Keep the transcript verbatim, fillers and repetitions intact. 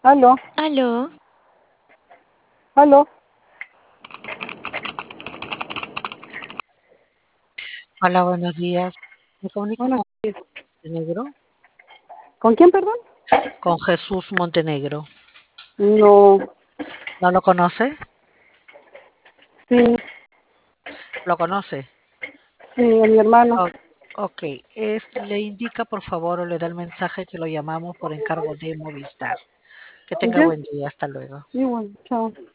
Aló, Aló, aló. Hola, buenos días. Me comunico Bueno, con Montenegro, ¿con quién, perdón? con Jesús Montenegro. No, ¿No lo conoce? sí, ¿Lo conoce? sí, a mi hermano. O- ok, es, le indica por favor o le da el mensaje que lo llamamos por encargo de Movistar. Que tenga ¿Ya? buen día, hasta luego. Sí, bueno, chao.